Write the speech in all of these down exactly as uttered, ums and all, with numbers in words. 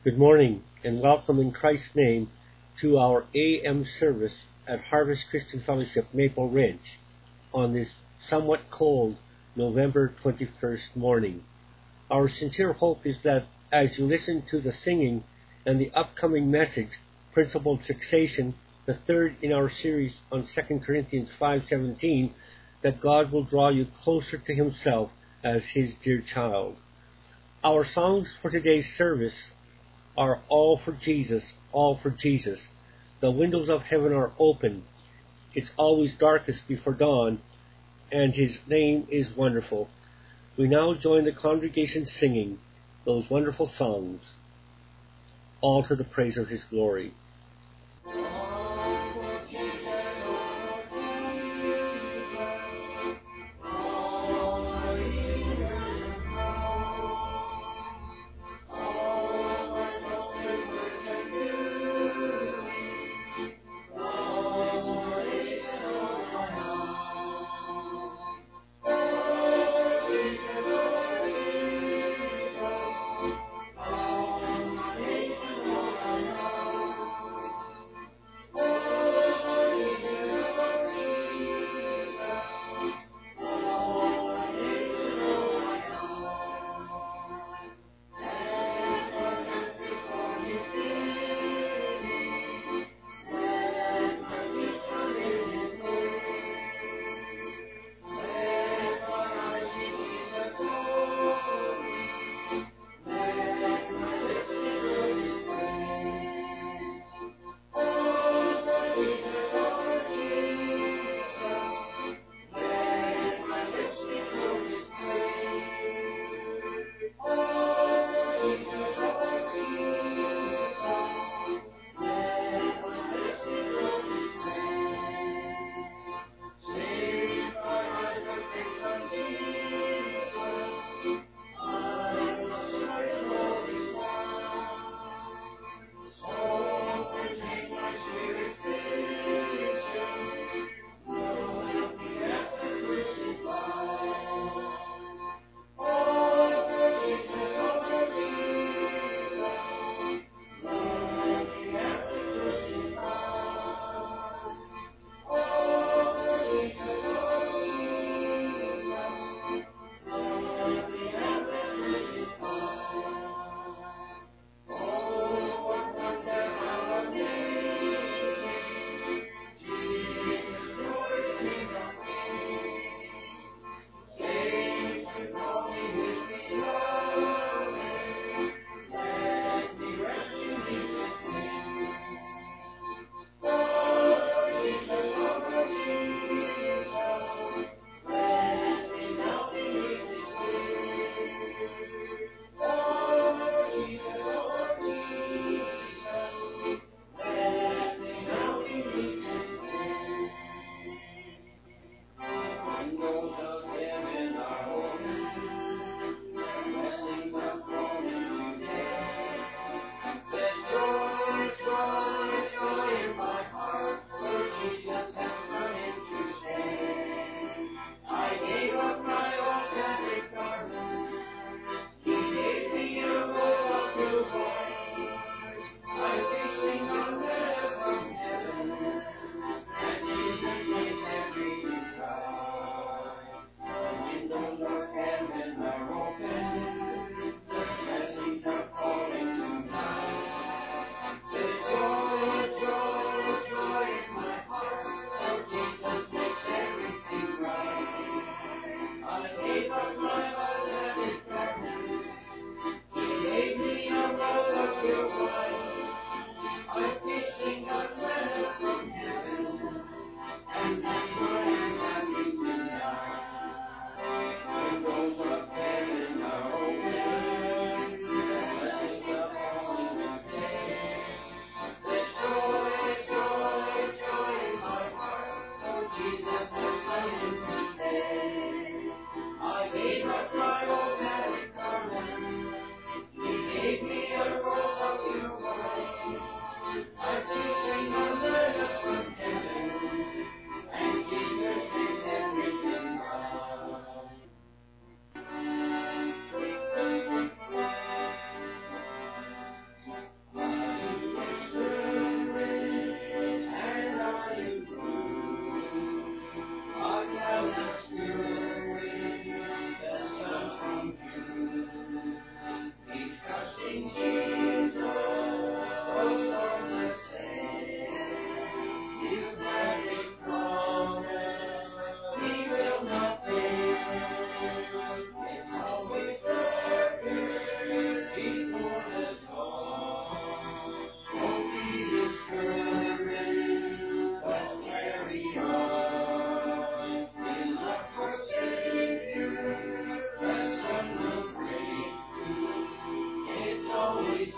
Good morning and welcome in Christ's name to our A M service at Harvest Christian Fellowship Maple Ridge on this somewhat cold November twenty-first morning. Our sincere hope is that as you listen to the singing and the upcoming message, Principled Fixation, the third in our series on Second Corinthians five seventeen, that God will draw you closer to himself as his dear child. Our songs for today's service are All for Jesus, All for Jesus. The windows of heaven are open. It's always darkest before dawn, and his name is wonderful. We now join the congregation singing those wonderful songs, all to the praise of his glory.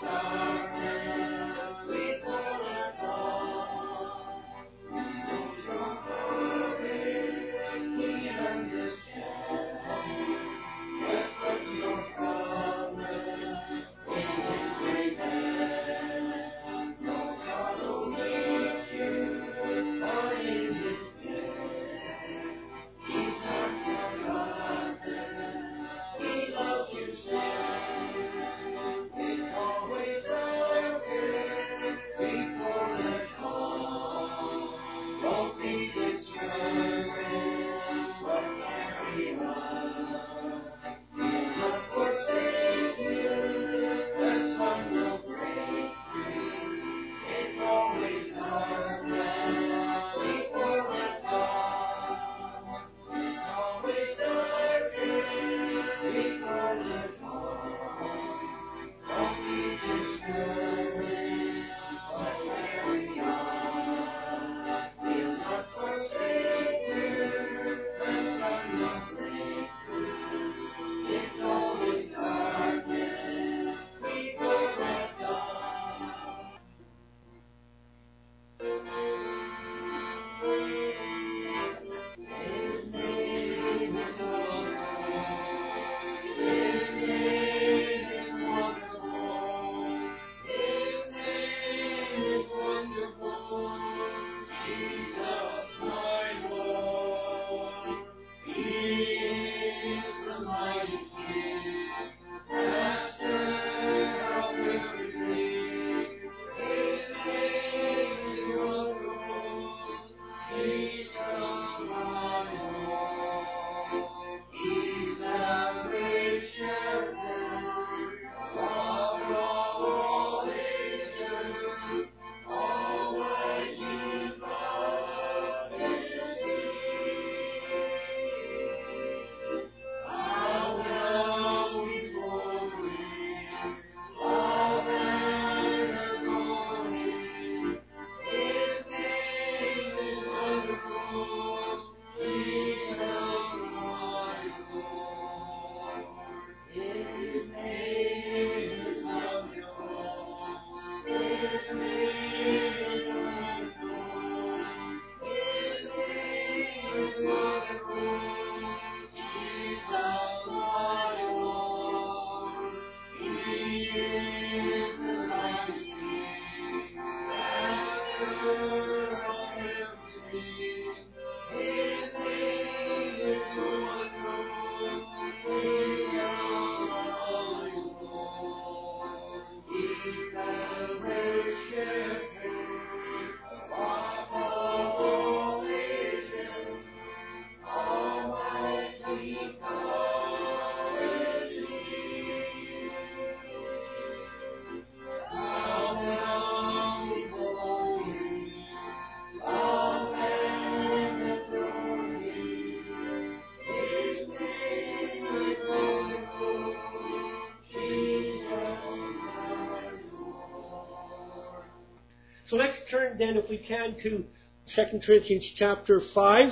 So let's turn then, if we can, to Second Corinthians chapter five.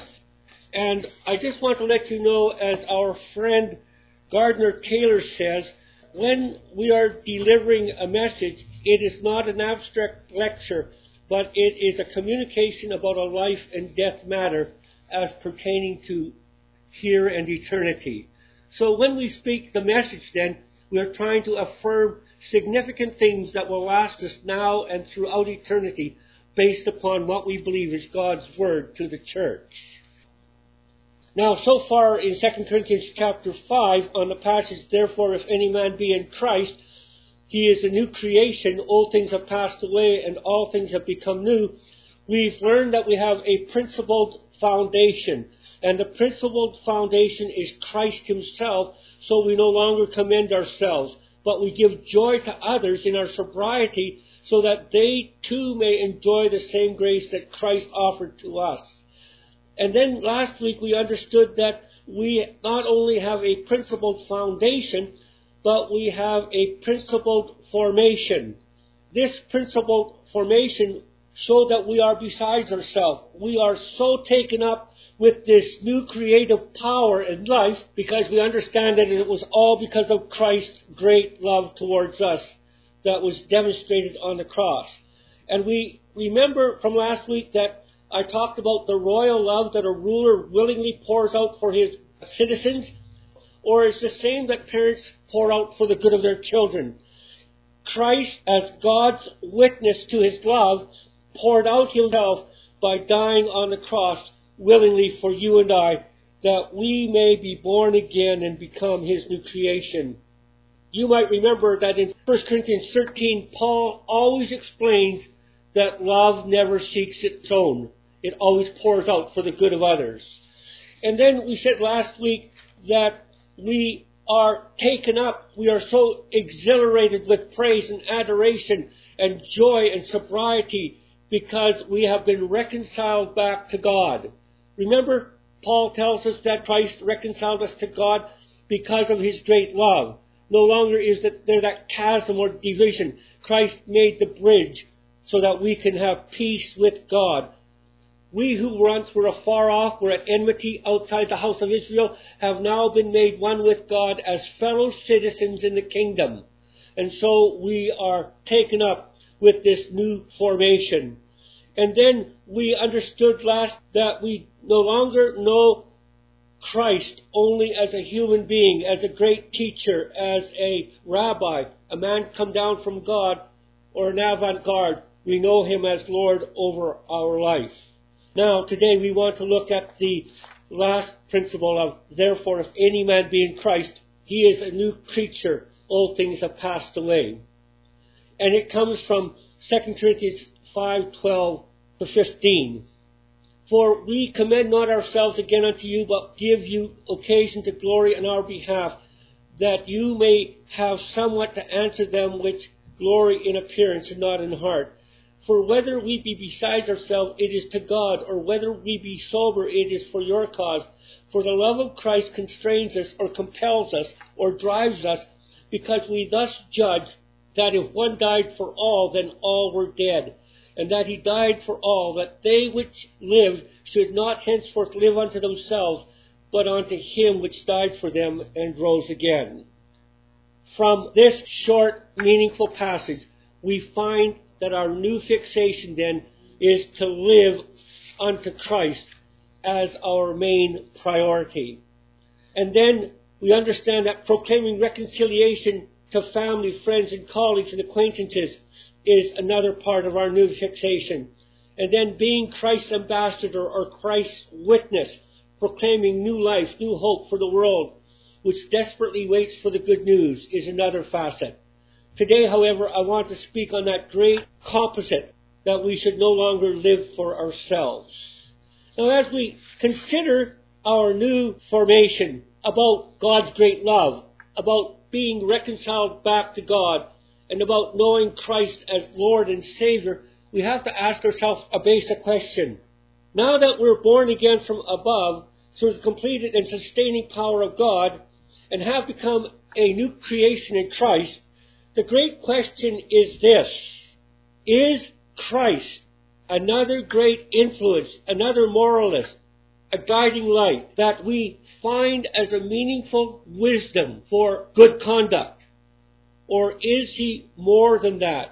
And I just want to let you know, as our friend Gardner Taylor says, when we are delivering a message, it is not an abstract lecture, but it is a communication about a life and death matter as pertaining to here and eternity. So when we speak the message then, we are trying to affirm significant things that will last us now and throughout eternity based upon what we believe is God's word to the church. Now, so far in Second Corinthians chapter five, on the passage, therefore, if any man be in Christ, he is a new creation, old things have passed away and all things have become new. We've learned that we have a principled foundation, and the principled foundation is Christ himself, so we no longer commend ourselves, but we give joy to others in our sobriety so that they too may enjoy the same grace that Christ offered to us. And then last week we understood that we not only have a principled foundation, but we have a principled formation. This principled formation showed that we are besides ourselves. We are so taken up with this new creative power in life because we understand that it was all because of Christ's great love towards us, that was demonstrated on the cross. And we remember from last week that I talked about the royal love that a ruler willingly pours out for his citizens, or is the same that parents pour out for the good of their children. Christ, as God's witness to his love, poured out himself by dying on the cross willingly for you and I, that we may be born again and become his new creation. You might remember that in First Corinthians thirteen, Paul always explains that love never seeks its own. It always pours out for the good of others. And then we said last week that we are taken up, we are so exhilarated with praise and adoration and joy and sobriety because we have been reconciled back to God. Remember, Paul tells us that Christ reconciled us to God because of his great love. No longer is there that chasm or division. Christ made the bridge so that we can have peace with God. We who once were afar off, were at enmity outside the house of Israel, have now been made one with God as fellow citizens in the kingdom. And so we are taken up with this new formation. And then we understood last that we no longer know Christ only as a human being, as a great teacher, as a rabbi, a man come down from God, or an avant-garde. We know him as Lord over our life. Now, today we want to look at the last principle of, therefore, if any man be in Christ, he is a new creature. Old things have passed away. And it comes from Second Corinthians five twelve to fifteen. For we commend not ourselves again unto you, but give you occasion to glory on our behalf, that you may have somewhat to answer them which glory in appearance and not in heart. For whether we be besides ourselves, it is to God, or whether we be sober, it is for your cause. For the love of Christ constrains us, or compels us, or drives us, because we thus judge that if one died for all, then all were dead. And that he died for all, that they which live should not henceforth live unto themselves, but unto him which died for them and rose again. From this short, meaningful passage, we find that our new fixation then is to live unto Christ as our main priority. And then we understand that proclaiming reconciliation to family, friends, and colleagues and acquaintances is another part of our new fixation. And then being Christ's ambassador or Christ's witness, proclaiming new life, new hope for the world, which desperately waits for the good news, is another facet. Today, however, I want to speak on that great composite that we should no longer live for ourselves. Now, as we consider our new formation about God's great love, about being reconciled back to God, and about knowing Christ as Lord and Savior, we have to ask ourselves a basic question. Now that we're born again from above, through the completed and sustaining power of God, and have become a new creation in Christ, the great question is this: is Christ another great influence, another moralist, a guiding light that we find as a meaningful wisdom for good conduct? Or is he more than that?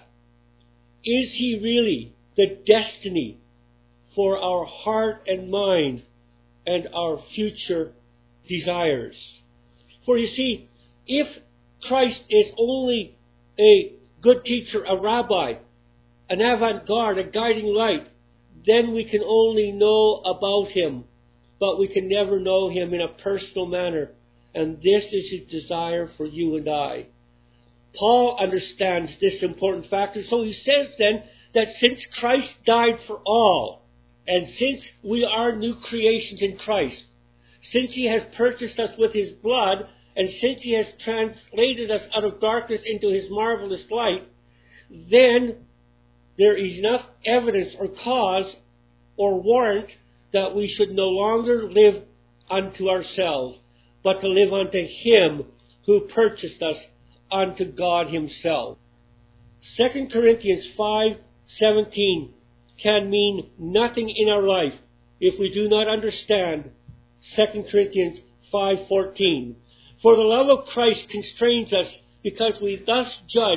Is he really the destiny for our heart and mind and our future desires? For you see, if Christ is only a good teacher, a rabbi, an avant-garde, a guiding light, then we can only know about him, but we can never know him in a personal manner. And this is his desire for you and I. Paul understands this important factor, so he says then that since Christ died for all, and since we are new creations in Christ, since he has purchased us with his blood, and since he has translated us out of darkness into his marvelous light, then there is enough evidence or cause or warrant that we should no longer live unto ourselves, but to live unto him who purchased us unto God himself. Second Corinthians five seventeen can mean nothing in our life if we do not understand Second Corinthians five fourteen. For the love of Christ constrains us, because we thus judge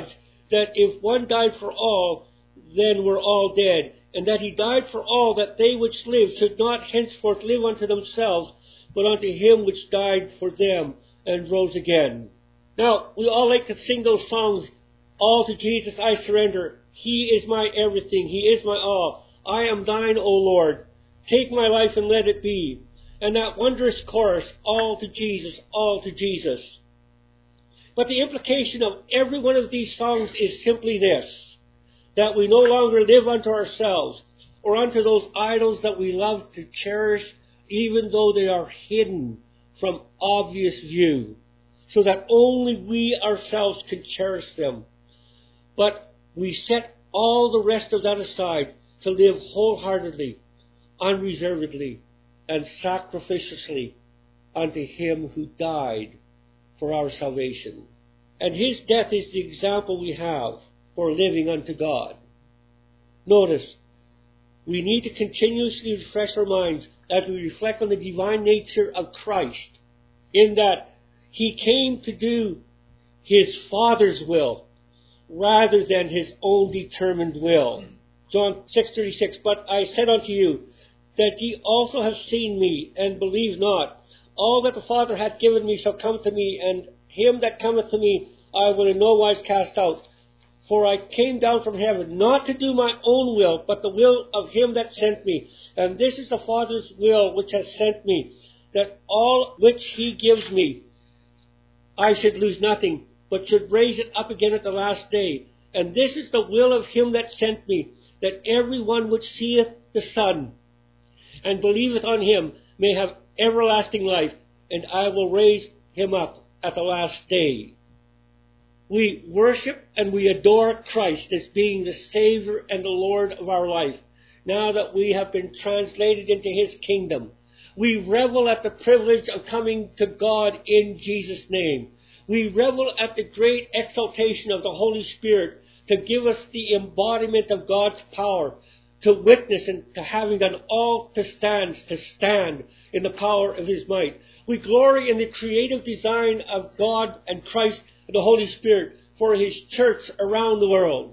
that if one died for all, then we're all dead, and that he died for all, that they which live should not henceforth live unto themselves, but unto him which died for them and rose again. Now, we all like to sing those songs, all to Jesus I surrender. He is my everything. He is my all. I am thine, O Lord. Take my life and let it be. And that wondrous chorus, all to Jesus, all to Jesus. But the implication of every one of these songs is simply this, that we no longer live unto ourselves or unto those idols that we love to cherish, even though they are hidden from obvious view, so that only we ourselves can cherish them. But we set all the rest of that aside to live wholeheartedly, unreservedly, and sacrificially unto him who died for our salvation. And his death is the example we have for living unto God. Notice, we need to continuously refresh our minds as we reflect on the divine nature of Christ, in that he came to do his Father's will rather than his own determined will. John six thirty-six, but I said unto you, that ye also have seen me, and believe not. All that the Father hath given me shall come to me, and him that cometh to me I will in no wise cast out. For I came down from heaven, not to do my own will, but the will of him that sent me. And this is the Father's will which has sent me, that all which he gives me, I should lose nothing, but should raise it up again at the last day. And this is the will of him that sent me, that every one which seeth the Son, and believeth on him, may have everlasting life, and I will raise him up at the last day. We worship and we adore Christ as being the Savior and the Lord of our life, now that we have been translated into his kingdom. We revel at the privilege of coming to God in Jesus' name. We revel at the great exaltation of the Holy Spirit to give us the embodiment of God's power, to witness and to having done all to stand, to stand in the power of his might. We glory in the creative design of God and Christ and the Holy Spirit for his church around the world.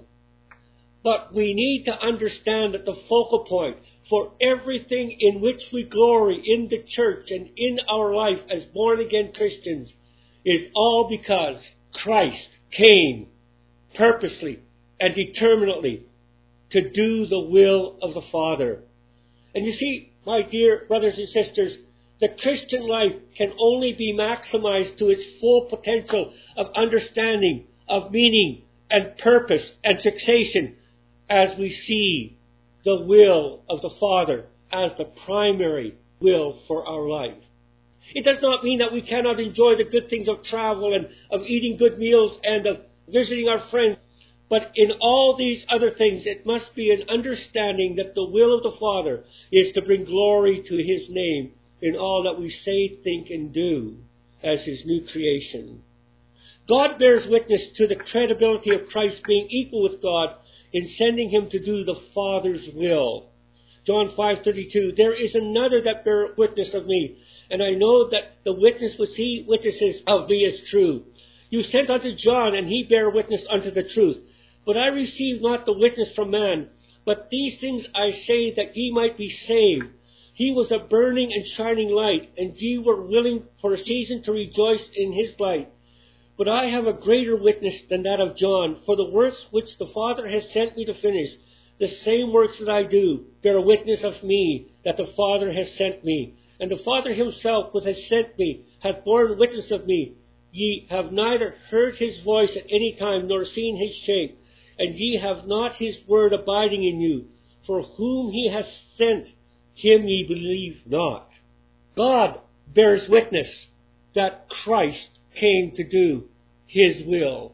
But we need to understand that the focal point for everything in which we glory in the church and in our life as born-again Christians is all because Christ came purposely and determinately to do the will of the Father. And you see, my dear brothers and sisters, the Christian life can only be maximized to its full potential of understanding, of meaning, and purpose, and fixation as we see the will of the Father as the primary will for our life. It does not mean that we cannot enjoy the good things of travel and of eating good meals and of visiting our friends. But in all these other things, it must be an understanding that the will of the Father is to bring glory to his name in all that we say, think, and do as his new creation. God bears witness to the credibility of Christ being equal with God in sending him to do the Father's will. John five thirty-two, there is another that beareth witness of me, and I know that the witness which he witnesses of me is true. You sent unto John, and he bare witness unto the truth. But I received not the witness from man, but these things I say that ye might be saved. He was a burning and shining light, and ye were willing for a season to rejoice in his light. But I have a greater witness than that of John, for the works which the Father has sent me to finish, the same works that I do, bear witness of me, that the Father has sent me. And the Father himself, which has sent me, hath borne witness of me. Ye have neither heard his voice at any time, nor seen his shape. And ye have not his word abiding in you. For whom he has sent, him ye believe not. God bears witness that Christ came to do his will.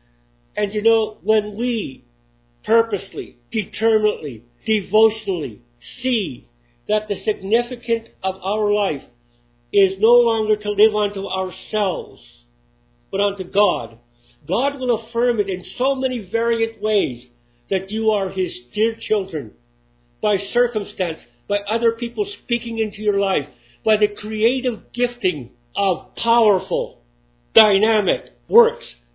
And you know, when we purposely, determinedly, devotionally see that the significance of our life is no longer to live unto ourselves, but unto God, God will affirm it in so many variant ways that you are his dear children, by circumstance, by other people speaking into your life, by the creative gifting of powerful, dynamic works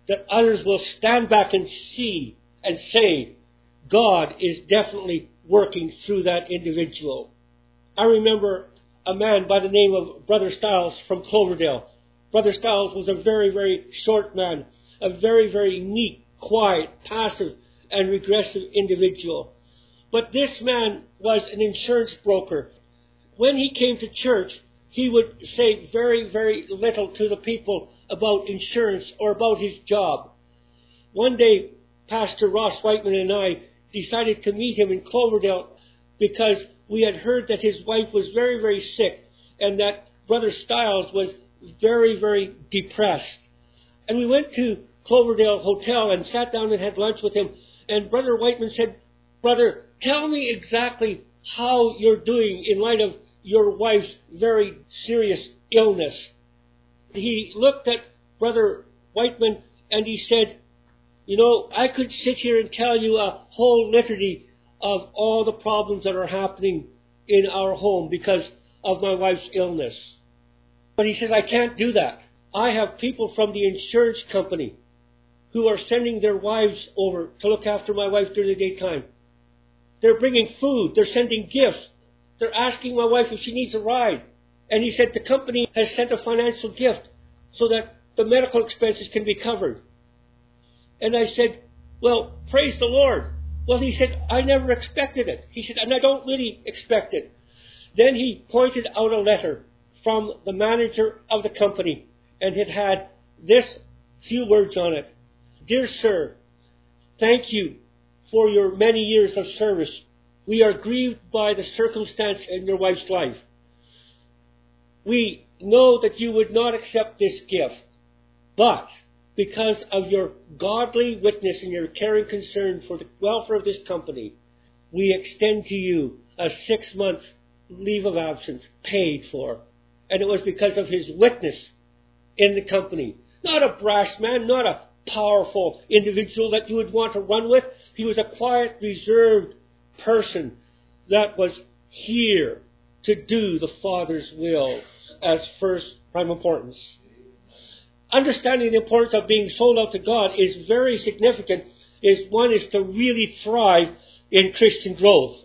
that others will stand back and see and say, God is definitely working through that individual. I remember a man by the name of Brother Stiles from Cloverdale. Brother Stiles was a very, very short man, a very, very neat, quiet, passive, and regressive individual. But this man was an insurance broker. When he came to church, he would say very, very little to the people about insurance or about his job. One day, Pastor Ross Whiteman and I decided to meet him in Cloverdale because we had heard that his wife was very, very sick and that Brother Stiles was very, very depressed. And we went to Cloverdale Hotel and sat down and had lunch with him. And Brother Whiteman said, "Brother, tell me exactly how you're doing in light of your wife's very serious illness." He looked at Brother Whiteman and he said, "You know, I could sit here and tell you a whole litany of all the problems that are happening in our home because of my wife's illness." But he says, "I can't do that. I have people from the insurance company who are sending their wives over to look after my wife during the daytime. They're bringing food. They're sending gifts. They're asking my wife if she needs a ride." And he said the company has sent a financial gift so that the medical expenses can be covered. And I said, "Well, praise the Lord." Well, he said, "I never expected it." He said, "And I don't really expect it." Then he pointed out a letter from the manager of the company, and it had this few words on it. "Dear sir, thank you for your many years of service. We are grieved by the circumstance in your wife's life. We know that you would not accept this gift, but because of your godly witness and your caring concern for the welfare of this company, we extend to you a six-month leave of absence paid for." And it was because of his witness in the company. Not a brash man, not a powerful individual that you would want to run with. He was a quiet, reserved person that was here to do the Father's will as first prime importance. Understanding the importance of being sold out to God is very significant. Is one is to really thrive in Christian growth.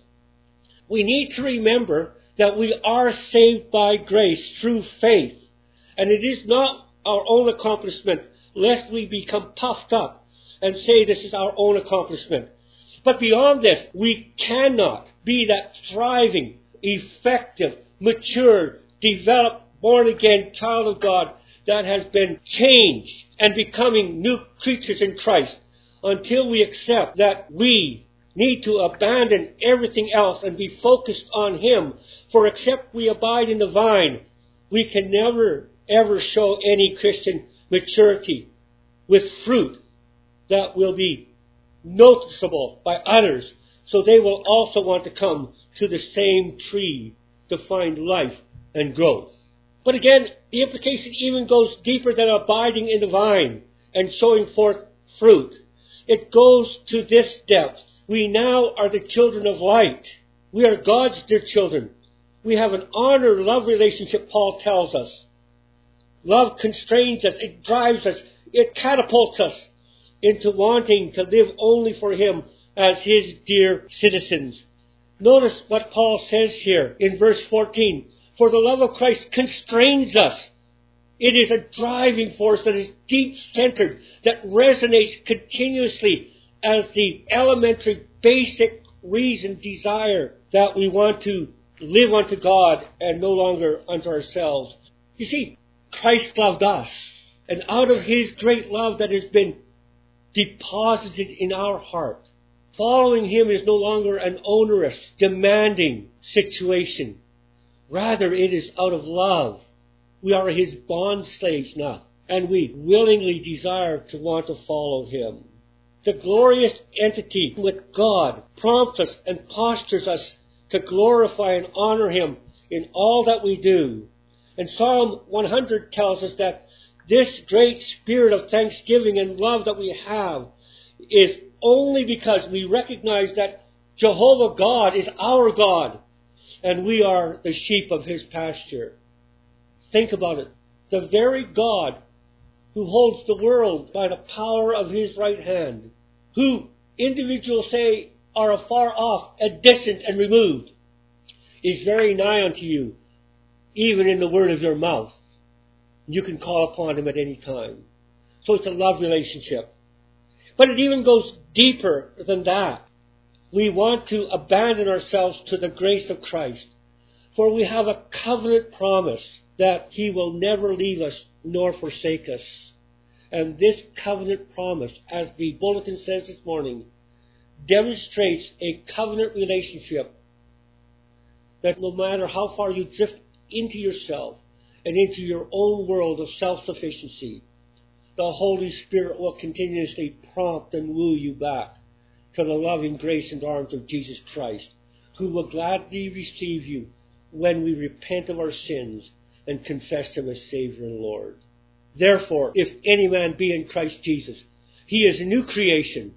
We need to remember that we are saved by grace through faith. And it is not our own accomplishment, lest we become puffed up and say this is our own accomplishment. But beyond this, we cannot be that thriving, effective, mature, developed, born-again child of God that has been changed and becoming new creatures in Christ until we accept that we need to abandon everything else and be focused on Him. For except we abide in the vine, we can never, ever show any Christian maturity with fruit that will be noticeable by others, so they will also want to come to the same tree to find life and growth. But again, the implication even goes deeper than abiding in the vine and showing forth fruit. It goes to this depth. We now are the children of light. We are God's dear children. We have an honor-love relationship, Paul tells us. Love constrains us. It drives us. It catapults us into wanting to live only for Him as His dear citizens. Notice what Paul says here in verse fourteen. "For the love of Christ constrains us." It is a driving force that is deep-centered, that resonates continuously as the elementary, basic reason, desire that we want to live unto God and no longer unto ourselves. You see, Christ loved us, and out of His great love that has been deposited in our heart, following Him is no longer an onerous, demanding situation. Rather, it is out of love. We are His bond slaves now, and we willingly desire to want to follow Him. The glorious entity with God prompts us and postures us to glorify and honor Him in all that we do. And Psalm one hundred tells us that this great spirit of thanksgiving and love that we have is only because we recognize that Jehovah God is our God, and we are the sheep of His pasture. Think about it. The very God who holds the world by the power of his right hand, who individuals say are afar off and distant and removed, is very nigh unto you, even in the word of your mouth. You can call upon him at any time. So it's a love relationship. But it even goes deeper than that. We want to abandon ourselves to the grace of Christ, for we have a covenant promise that he will never leave us nor forsake us. And this covenant promise, as the bulletin says this morning, demonstrates a covenant relationship that no matter how far you drift into yourself and into your own world of self-sufficiency, the Holy Spirit will continuously prompt and woo you back to the loving grace and arms of Jesus Christ, who will gladly receive you when we repent of our sins and confess him as Savior and Lord. Therefore, if any man be in Christ Jesus, he is a new creation,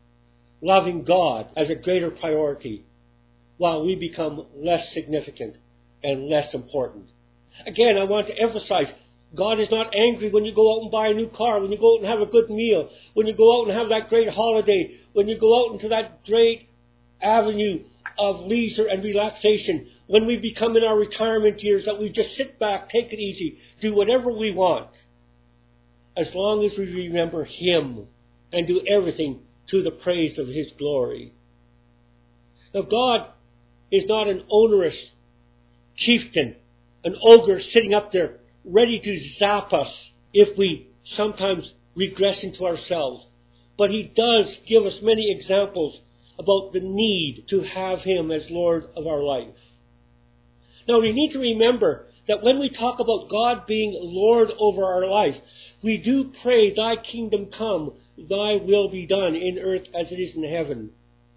loving God as a greater priority, while we become less significant and less important. Again, I want to emphasize, God is not angry when you go out and buy a new car, when you go out and have a good meal, when you go out and have that great holiday, when you go out into that great avenue of leisure and relaxation, when we become in our retirement years that we just sit back, take it easy, do whatever we want, as long as we remember him and do everything to the praise of his glory. Now, God is not an onerous chieftain, an ogre sitting up there ready to zap us if we sometimes regress into ourselves. But he does give us many examples about the need to have him as Lord of our life. Now, we need to remember that when we talk about God being Lord over our life, we do pray, thy kingdom come, thy will be done in earth as it is in heaven.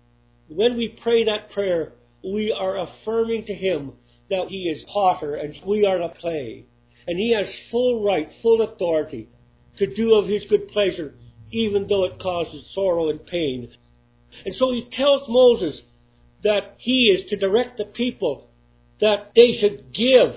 When we pray that prayer, we are affirming to him that he is potter and we are the clay. And he has full right, full authority to do of his good pleasure, even though it causes sorrow and pain. And so he tells Moses that he is to direct the people, that they should give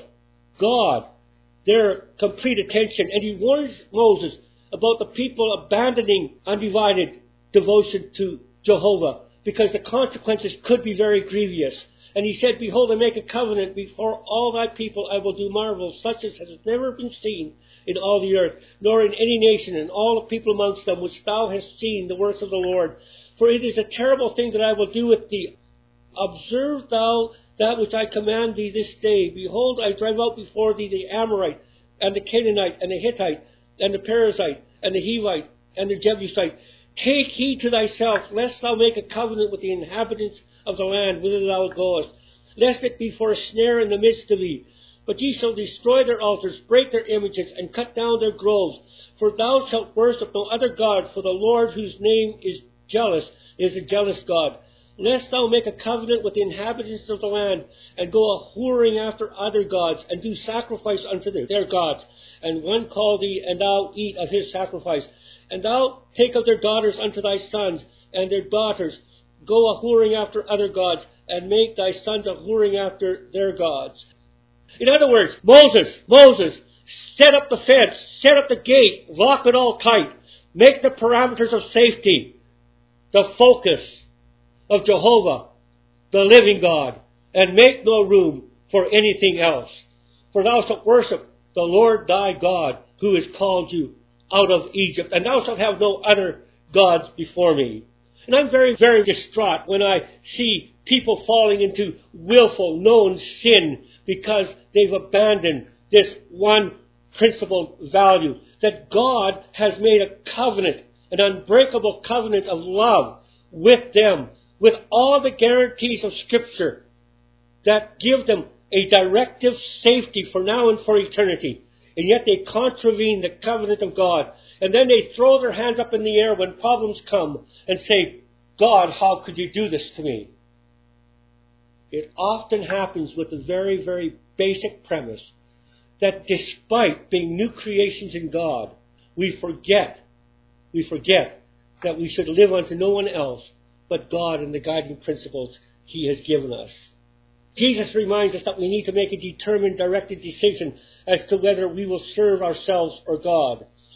God their complete attention. And he warns Moses about the people abandoning undivided devotion to Jehovah, because the consequences could be very grievous. And he said, behold, I make a covenant before all thy people. I will do marvels such as has never been seen in all the earth, nor in any nation, and all the people amongst them, which thou hast seen the works of the Lord. For it is a terrible thing that I will do with thee. Observe thou that which I command thee this day. Behold, I drive out before thee the Amorite, and the Canaanite, and the Hittite, and the Perizzite, and the Hivite, and the Jebusite. Take heed to thyself, lest thou make a covenant with the inhabitants of the land whither thou goest, lest it be for a snare in the midst of thee. But ye shall destroy their altars, break their images, and cut down their groves. For thou shalt worship no other God, for the Lord whose name is jealous is a jealous God. Lest thou make a covenant with the inhabitants of the land, and go a whoring after other gods, and do sacrifice unto their gods. And one call thee, and thou eat of his sacrifice. And thou take of their daughters unto thy sons, and their daughters go a whoring after other gods, and make thy sons a whoring after their gods. In other words, Moses, Moses, set up the fence, set up the gate, lock it all tight, make the parameters of safety the focus of Jehovah, the living God, and make no room for anything else. For thou shalt worship the Lord thy God, who has called you out of Egypt, and thou shalt have no other gods before me. And I'm very, very distraught when I see people falling into willful, known sin because they've abandoned this one principal value, that God has made a covenant, an unbreakable covenant of love with them, with all the guarantees of Scripture that give them a directive safety for now and for eternity. And yet they contravene the covenant of God. And then they throw their hands up in the air when problems come and say, God, how could you do this to me? It often happens with the very, very basic premise that despite being new creations in God, we forget, we forget that we should live unto no one else but God and the guiding principles He has given us. Jesus reminds us that we need to make a determined, directed decision as to whether we will serve ourselves or God.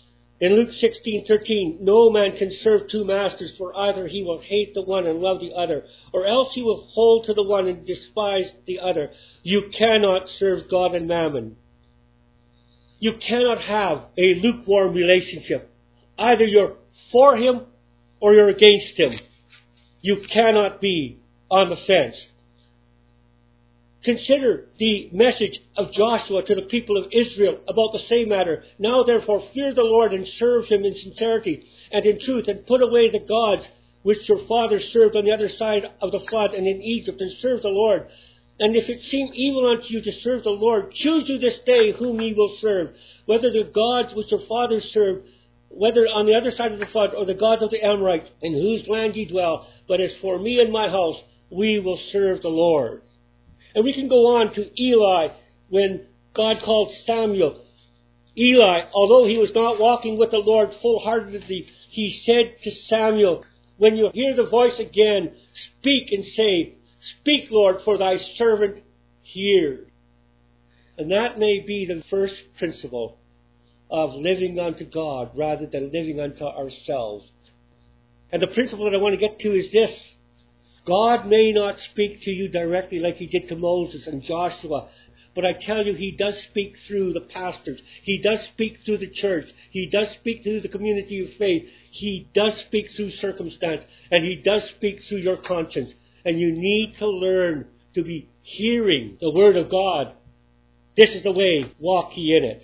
In Luke sixteen thirteen, no man can serve two masters, for either he will hate the one and love the other, or else he will hold to the one and despise the other. You cannot serve God and mammon. You cannot have a lukewarm relationship. Either you're for him or you're against him. You cannot be on the fence. Consider the message of Joshua to the people of Israel about the same matter. Now therefore fear the Lord and serve him in sincerity and in truth, and put away the gods which your fathers served on the other side of the flood and in Egypt, and serve the Lord. And if it seem evil unto you to serve the Lord, choose you this day whom ye will serve, whether the gods which your fathers served, whether on the other side of the flood, or the gods of the Amorites, in whose land ye dwell. But as for me and my house, we will serve the Lord. And we can go on to Eli, when God called Samuel. Eli, although he was not walking with the Lord full-heartedly, he said to Samuel, when you hear the voice again, speak and say, Speak, Lord, for thy servant hears. And that may be the first principle of living unto God rather than living unto ourselves. And the principle that I want to get to is this. God may not speak to you directly like he did to Moses and Joshua, but I tell you, he does speak through the pastors. He does speak through the church. He does speak through the community of faith. He does speak through circumstance, and he does speak through your conscience. And you need to learn to be hearing the word of God. This is the way, walk ye in it.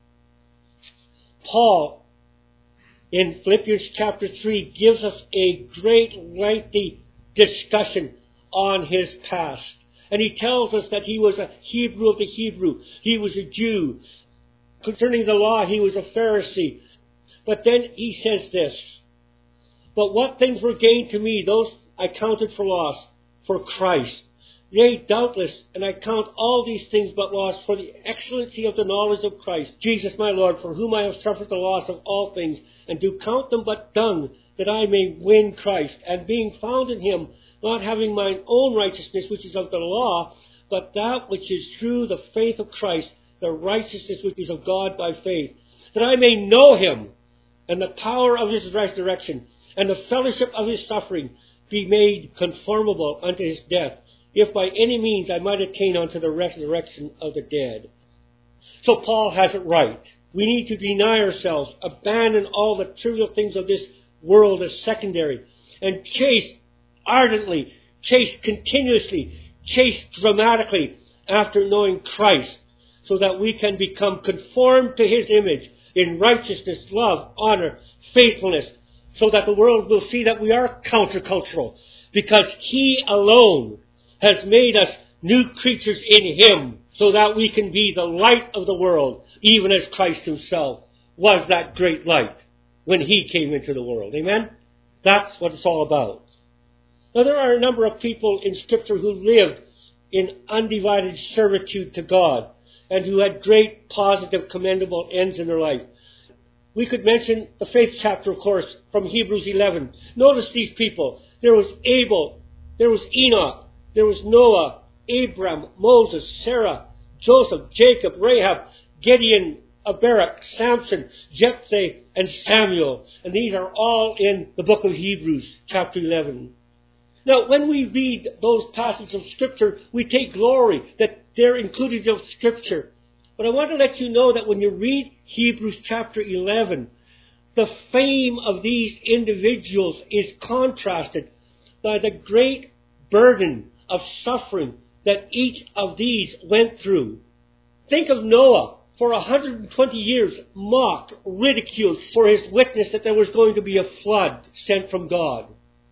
Paul, in Philippians chapter three, gives us a great lengthy discussion on his past. And he tells us that he was a Hebrew of the Hebrew. He was a Jew. Concerning the law, he was a Pharisee. But then he says this, But what things were gained to me, those I counted for loss, for Christ. Yea, doubtless, and I count all these things but loss for the excellency of the knowledge of Christ, Jesus my Lord, for whom I have suffered the loss of all things, and do count them but dung, that I may win Christ, and being found in him, not having mine own righteousness, which is of the law, but that which is through the faith of Christ, the righteousness which is of God by faith, that I may know him, and the power of his resurrection, and the fellowship of his suffering, be made conformable unto his death, if by any means I might attain unto the resurrection of the dead. So Paul has it right. We need to deny ourselves, abandon all the trivial things of this world as secondary, and chase ardently, chase continuously, chase dramatically after knowing Christ, so that we can become conformed to his image in righteousness, love, honor, faithfulness, so that the world will see that we are countercultural, because he alone has made us new creatures in him, so that we can be the light of the world, even as Christ himself was that great light when he came into the world. Amen? That's what it's all about. Now, there are a number of people in Scripture who lived in undivided servitude to God and who had great positive, commendable ends in their life. We could mention the faith chapter, of course, from Hebrews eleven. Notice these people. There was Abel, there was Enoch, there was Noah, Abraham, Moses, Sarah, Joseph, Jacob, Rahab, Gideon, Abiram, Samson, Jephthah, and Samuel. And these are all in the book of Hebrews, chapter eleven. Now, when we read those passages of Scripture, we take glory that they're included in Scripture. But I want to let you know that when you read Hebrews chapter eleven, the fame of these individuals is contrasted by the great burden of suffering that each of these went through. Think of Noah, for one hundred twenty years, mocked, ridiculed for his witness that there was going to be a flood sent from God.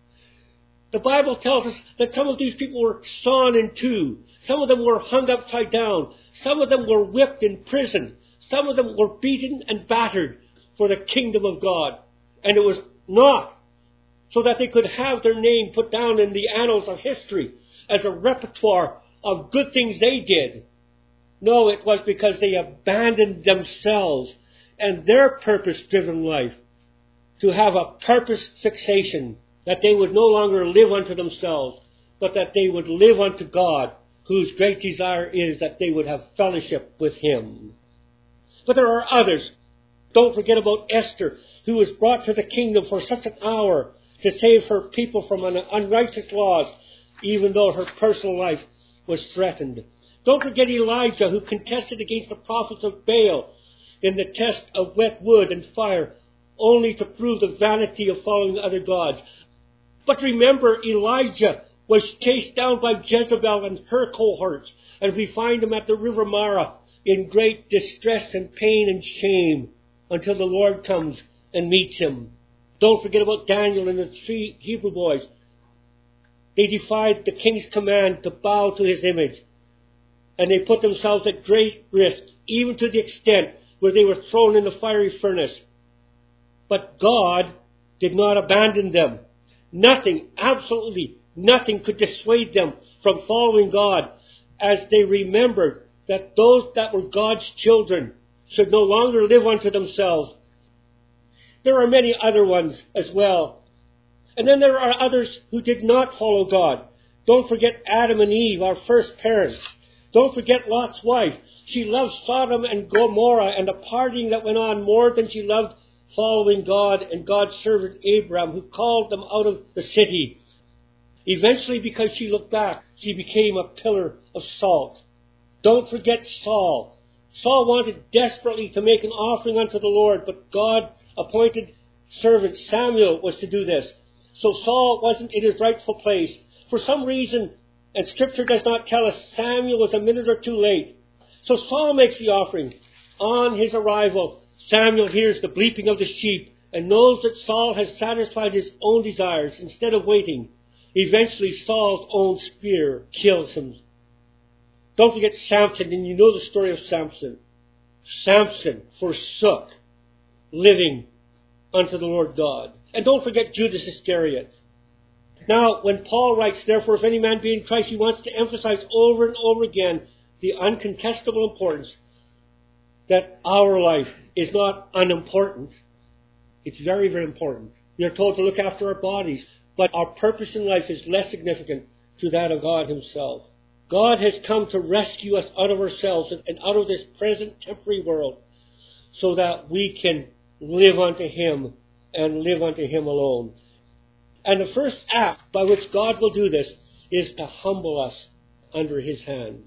The Bible tells us that some of these people were sawn in two. Some of them were hung upside down. Some of them were whipped in prison. Some of them were beaten and battered for the kingdom of God. And it was not so that they could have their name put down in the annals of history as a repertoire of good things they did. No, it was because they abandoned themselves and their purpose-driven life to have a purpose fixation, that they would no longer live unto themselves, but that they would live unto God, whose great desire is that they would have fellowship with him. But there are others Don't forget about Esther, who was brought to the kingdom for such an hour to save her people from an unrighteous laws, even though her personal life was threatened. Don't forget Elijah, who contested against the prophets of Baal in the test of wet wood and fire, only to prove the vanity of following other gods. But remember, Elijah was chased down by Jezebel and her cohorts, and we find him at the river Mara in great distress and pain and shame until the Lord comes and meets him. Don't forget about Daniel and the three Hebrew boys. They defied the king's command to bow to his image, and they put themselves at great risk, even to the extent where they were thrown in the fiery furnace. But God did not abandon them. Nothing, absolutely nothing could dissuade them from following God, as they remembered that those that were God's children should no longer live unto themselves. There are many other ones as well. And then there are others who did not follow God. Don't forget Adam and Eve, our first parents. Don't forget Lot's wife. She loved Sodom and Gomorrah and the partying that went on more than she loved following God and God's servant Abraham, who called them out of the city. Eventually, because she looked back, she became a pillar of salt. Don't forget Saul. Saul wanted desperately to make an offering unto the Lord, but God appointed servant Samuel was to do this. So Saul wasn't in his rightful place. For some reason, and Scripture does not tell us, Samuel was a minute or two late. So Saul makes the offering. On his arrival, Samuel hears the bleeping of the sheep and knows that Saul has satisfied his own desires instead of waiting. Eventually, Saul's own spear kills him. Don't forget Samson, and you know the story of Samson. Samson forsook living unto the Lord God. And don't forget Judas Iscariot. Now, when Paul writes, therefore, if any man be in Christ, he wants to emphasize over and over again the uncontestable importance that our life is not unimportant. It's very, very important. We are told to look after our bodies, but our purpose in life is less significant to that of God himself. God has come to rescue us out of ourselves and out of this present temporary world so that we can live unto him and live unto him alone. And the first act by which God will do this is to humble us under his hand.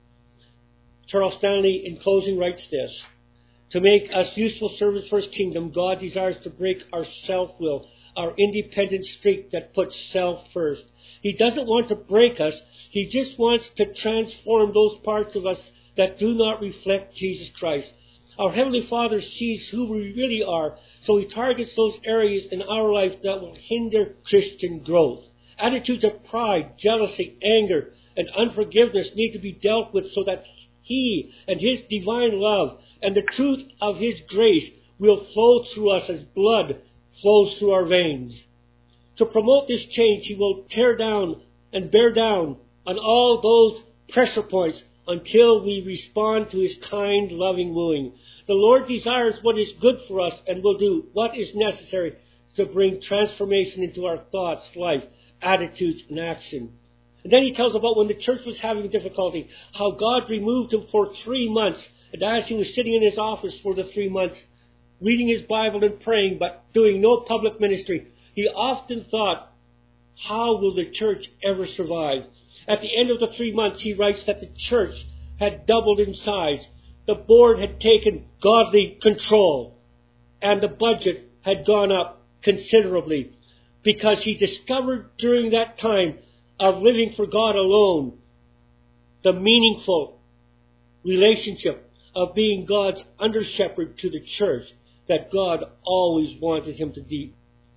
Charles Stanley, in closing, writes this: to make us useful servants for his kingdom, God desires to break our self-will, our independent streak that puts self first. He doesn't want to break us. He just wants to transform those parts of us that do not reflect Jesus Christ. Our Heavenly Father sees who we really are, so he targets those areas in our life that will hinder Christian growth. Attitudes of pride, jealousy, anger, and unforgiveness need to be dealt with so that he and his divine love and the truth of his grace will flow through us as blood flows through our veins. To promote this change, he will tear down and bear down on all those pressure points until we respond to his kind, loving wooing. The Lord desires what is good for us and will do what is necessary to bring transformation into our thoughts, life, attitudes, and action. And then he tells about when the church was having difficulty, how God removed him for three months. And as he was sitting in his office for the three months, reading his Bible and praying, but doing no public ministry, he often thought, how will the church ever survive? At the end of the three months, he writes that the church had doubled in size. The board had taken godly control, and the budget had gone up considerably, because he discovered during that time of living for God alone the meaningful relationship of being God's under-shepherd to the church that God always wanted him to be.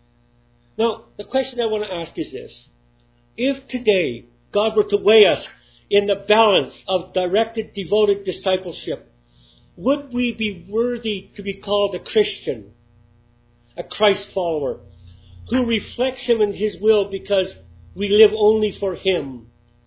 Now, the question I want to ask is this: if today God were to weigh us in the balance of directed, devoted discipleship, would we be worthy to be called a Christian, a Christ follower, who reflects him in his will because we live only for him?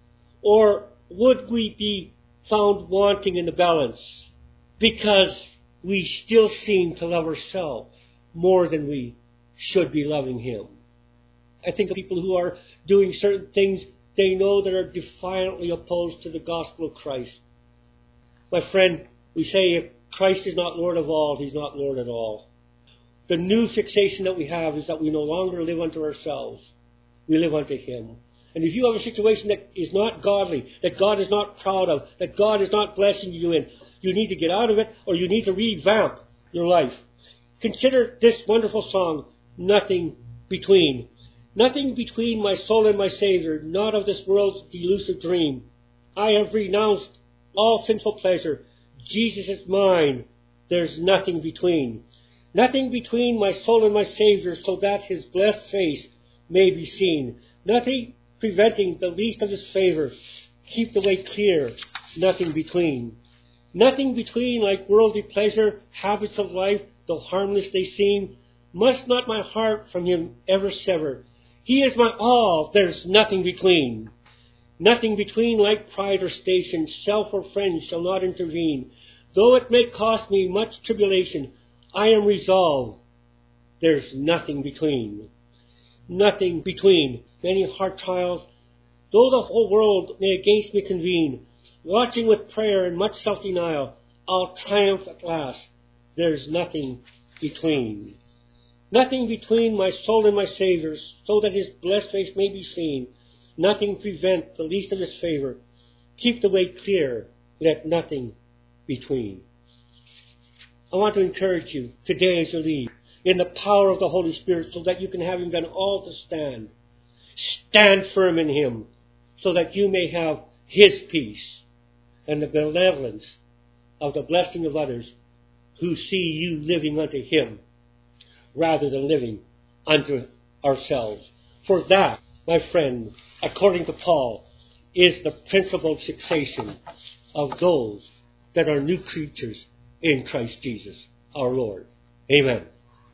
Or would we be found wanting in the balance because we still seem to love ourselves more than we should be loving him? I think of people who are doing certain things they know that are defiantly opposed to the gospel of Christ. My friend, we say if Christ is not Lord of all. He's not Lord at all. The new fixation that we have is that we no longer live unto ourselves. We live unto Him. And if you have a situation that is not godly, that God is not proud of, that God is not blessing you in, you need to get out of it, or you need to revamp your life. Consider this wonderful song, Nothing Between. Nothing between my soul and my Savior, not of this world's delusive dream. I have renounced all sinful pleasure. Jesus is mine. There's nothing between. Nothing between my soul and my Savior, so that His blessed face may be seen. Nothing preventing the least of His favor. Keep the way clear. Nothing between. Nothing between like worldly pleasure, habits of life, though harmless they seem. Must not my heart from Him ever sever. He is my all. There's nothing between. Nothing between like pride or station, self or friend shall not intervene. Though it may cost me much tribulation, I am resolved. There's nothing between. Nothing between. Many hard trials, though the whole world may against me convene, watching with prayer and much self-denial, I'll triumph at last. There's nothing between. Nothing between my soul and my Savior, so that His blessed face may be seen. Nothing prevent the least of His favor. Keep the way clear. Let nothing between. I want to encourage you today as you leave in the power of the Holy Spirit so that you can have Him done all to stand. Stand firm in Him so that you may have His peace and the benevolence of the blessing of others who see you living unto Him rather than living unto ourselves. For that, my friend, according to Paul, is the principal fixation of those that are new creatures in Christ Jesus, our Lord. Amen.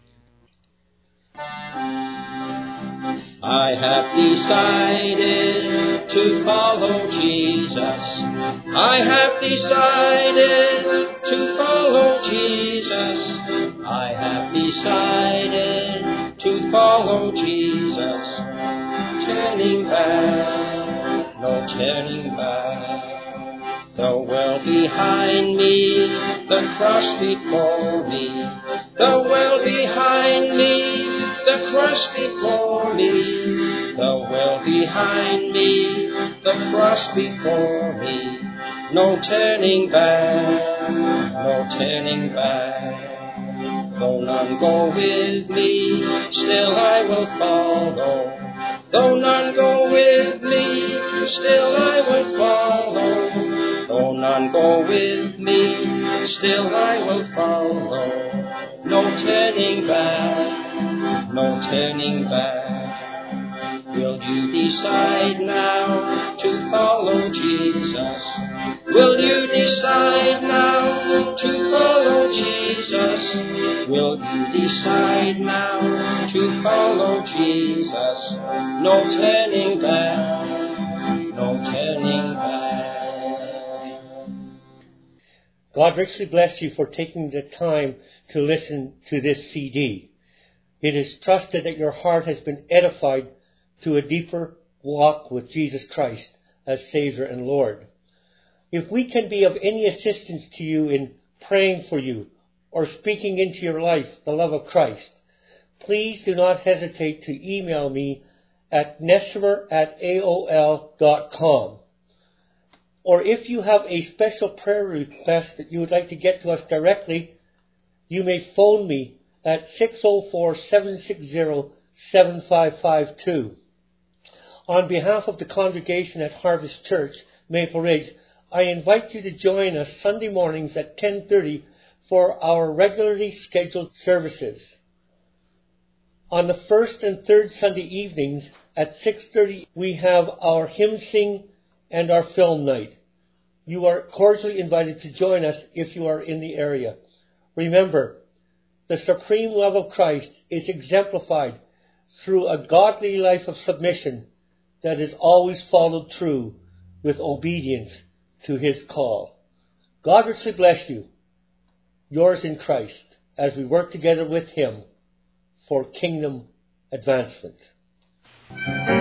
I have decided to follow Jesus. I have decided to follow Jesus. I have decided to follow Jesus. Turning back, no turning back. The world behind me, the cross before me. The world behind me, the cross before me. The world behind me, the cross before me. No turning back, no turning back. Though none go with me, still I will follow. Though none go with me, still I will follow. Though none go with me, still I will follow. No turning back, no turning back. Will you decide now to follow Jesus? Will you decide now to follow Jesus? Will you decide now to follow Jesus? No turning back, no turning back. God richly bless you for taking the time to listen to this C D. It is trusted that your heart has been edified to a deeper walk with Jesus Christ as Savior and Lord. If we can be of any assistance to you in praying for you or speaking into your life the love of Christ, please do not hesitate to email me at nessemer at A O L dot com. Or if you have a special prayer request that you would like to get to us directly, you may phone me at six oh four, seven six zero, seven five five two. On behalf of the congregation at Harvest Church, Maple Ridge, I invite you to join us Sunday mornings at ten thirty for our regularly scheduled services. On the first and third Sunday evenings at six thirty, we have our hymn sing and our film night. You are cordially invited to join us if you are in the area. Remember, the supreme love of Christ is exemplified through a godly life of submission that is always followed through with obedience to His call. God richly bless you, yours in Christ, as we work together with Him for kingdom advancement.